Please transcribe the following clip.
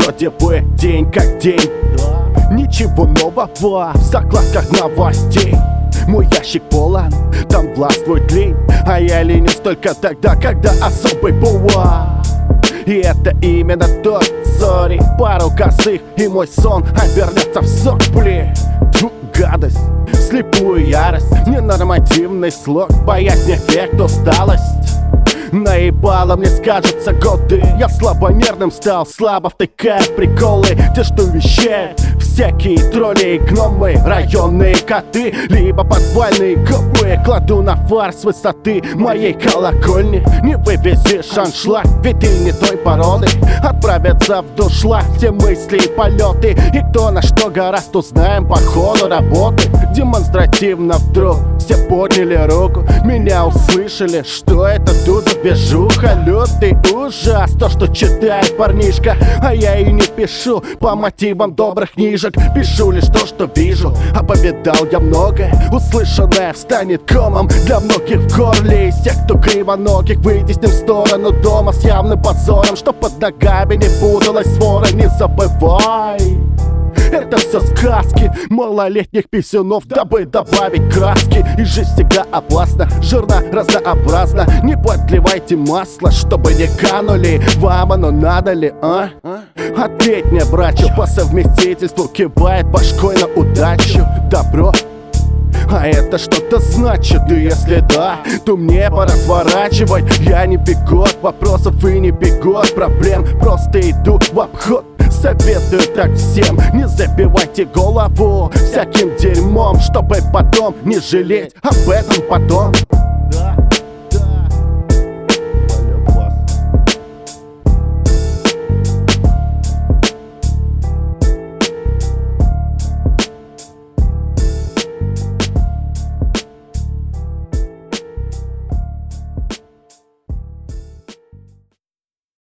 вроде бы день как день. Ничего нового в закладках новостей. Мой ящик полон, там властвует лень, а я ленюсь только тогда, когда особый бува. И это именно тот сори. Пару косых и мой сон обернется в сопли. Тьфу, гадость, слепую ярость, ненормативный слог, боязнь, эффект, усталость. Наебало мне скажутся годы. Я слабонервным стал, слабо втыкая в приколы. Те, что вещают всякие тролли и гномы, районные коты, либо подвальные копы. Кладу на фар с высоты моей колокольни. Не вывезешь аншлаг, ведь ты не той породы. Отправятся в дуршлаг все мысли и полеты. И кто на что гораст, узнаем по ходу работы. Демонстративно вдруг все подняли руку, меня услышали. Что это тут за движуха? Лютый ужас, то, что читает парнишка. А я и не пишу по мотивам добрых книжек. Пишу лишь то, что вижу. А повидал я многое, услышанное встанет комом для многих в горле. Из тех, кто кривоногих, вытесним в сторону дома с явным позором, что под ногами не путалась свора. Не забывай, это все сказки малолетних писюнов, дабы добавить краски. И жизнь всегда опасна, жирна, разнообразна. Не подливайте масло, чтобы не канули. Вам оно надо ли, а? Ответь мне, братчу, по совместительству кивает башкой на удачу. Добро, а это что-то значит, и если да, то мне пора сворачивать. Я не бегот вопросов и не бегот проблем, просто иду в обход. Советую так всем, не забивайте голову всяким дерьмом, чтобы потом не жалеть об этом потом.